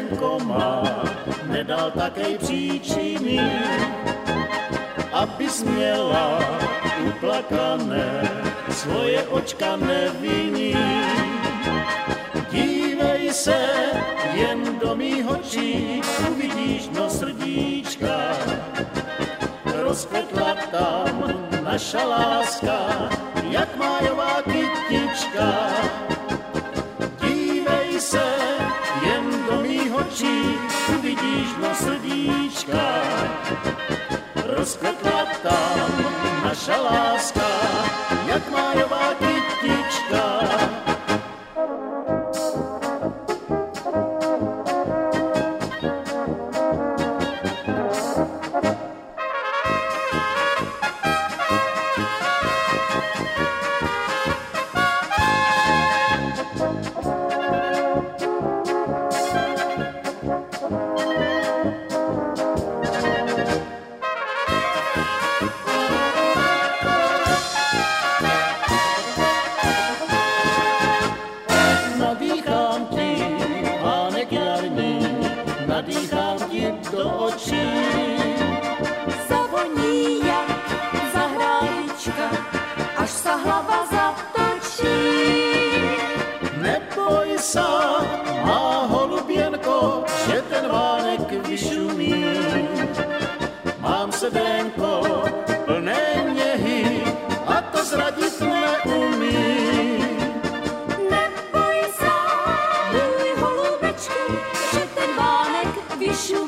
srdenko má, nedal také příčiny, abys měla uplakané svoje očka nevinný. Dívej se jen do mých očí, uvidíš dno srdíčka. Rozkvetla tam naša láska, jak májová kytička. Dívej se jen do mých očí, uvidíš dno srdíčka. Rozkvetla tam naša láska, jak májová kytička. Nadýchám ti do očí. Zavoní jak zahrádička, až sa hlava zatočí. Neboj sa, má holubienko, že ten vánek vyšumí. Mám srdenko plné nehy a to zradit neumí. Neboj sa, môj holubečku, že ten vánek vyšumí.